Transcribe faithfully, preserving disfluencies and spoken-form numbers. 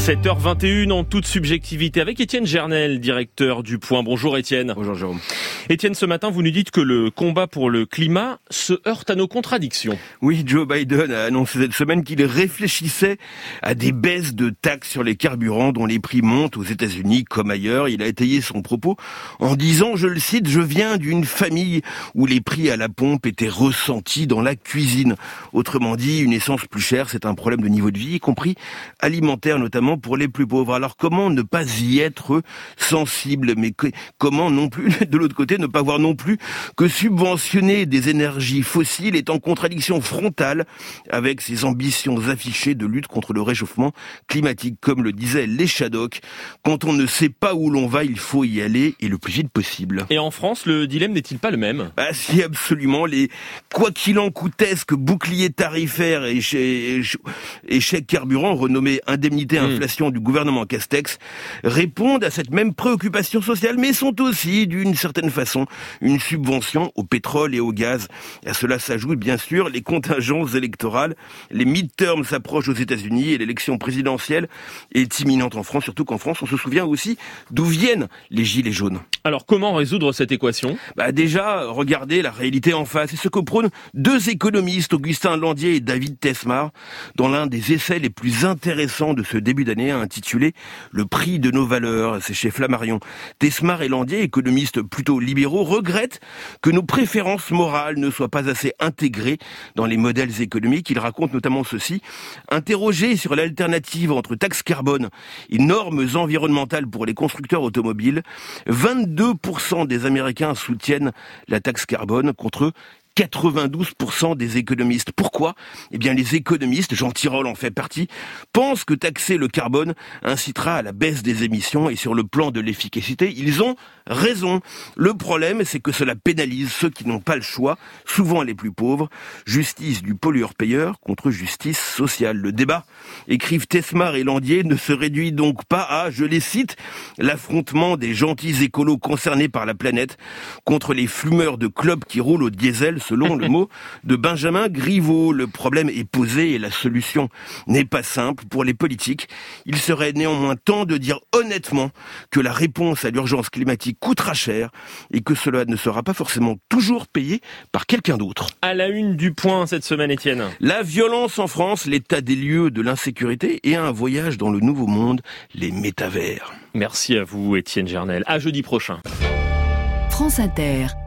sept heures vingt et une en toute subjectivité avec Étienne Gernel, directeur du Point. Bonjour Étienne. Bonjour Jérôme. Étienne, ce matin, vous nous dites que le combat pour le climat se heurte à nos contradictions. Oui, Joe Biden a annoncé cette semaine qu'il réfléchissait à des baisses de taxes sur les carburants dont les prix montent aux États-Unis comme ailleurs. Il a étayé son propos en disant, je le cite, « Je viens d'une famille où les prix à la pompe étaient ressentis dans la cuisine ». Autrement dit, une essence plus chère, c'est un problème de niveau de vie, y compris alimentaire, notamment pour les plus pauvres. Alors comment ne pas y être sensible, mais que, comment non plus, de l'autre côté, ne pas voir non plus que subventionner des énergies fossiles est en contradiction frontale avec ses ambitions affichées de lutte contre le réchauffement climatique. Comme le disait les Shadocks, quand on ne sait pas où l'on va, il faut y aller et le plus vite possible. Et en France, le dilemme n'est-il pas le même ? Bah si, absolument. Les quoi qu'il en coûtesque boucliers tarifaires et chèques carburant, renommés indemnité inflation mmh. du gouvernement Castex, répondent à cette même préoccupation sociale, mais sont aussi, d'une certaine façon, une subvention au pétrole et au gaz. Et à cela s'ajoutent, bien sûr, les contingences électorales. Les midterms s'approchent aux États-Unis et l'élection présidentielle est imminente en France, surtout qu'en France, on se souvient aussi d'où viennent les gilets jaunes. Alors, comment résoudre cette équation ? Bah déjà, regardez la réalité en face. C'est ce que prônent deux économistes, Augustin Landier et David Tesmar, dans l'un des essais les plus intéressants de ce début d'année, intitulé « Le prix de nos valeurs ». C'est chez Flammarion. Tesmar et Landier, économistes plutôt libéraux, regrettent que nos préférences morales ne soient pas assez intégrées dans les modèles économiques. Ils racontent notamment ceci. Interrogés sur l'alternative entre taxes carbone et normes environnementales pour les constructeurs automobiles, vingt-deux pour cent des Américains soutiennent la taxe carbone contre quatre-vingt-douze pour cent des économistes. Pourquoi ? Eh bien, les économistes, Jean Tirole en fait partie, pensent que taxer le carbone incitera à la baisse des émissions et sur le plan de l'efficacité, ils ont raison. Le problème, c'est que cela pénalise ceux qui n'ont pas le choix, souvent les plus pauvres. Justice du pollueur-payeur contre justice sociale. Le débat, écrivent Tesmar et Landier, ne se réduit donc pas à, je les cite, l'affrontement des gentils écolos concernés par la planète contre les fumeurs de clopes qui roulent au diesel, selon le mot de Benjamin Griveaux. Le problème est posé et la solution n'est pas simple. Pour les politiques, il serait néanmoins temps de dire honnêtement que la réponse à l'urgence climatique coûtera cher et que cela ne sera pas forcément toujours payé par quelqu'un d'autre. À la une du Point cette semaine, Étienne. La violence en France, l'état des lieux de l'insécurité et un voyage dans le nouveau monde, les métavers. Merci à vous, Étienne Gernel. À jeudi prochain. France Inter.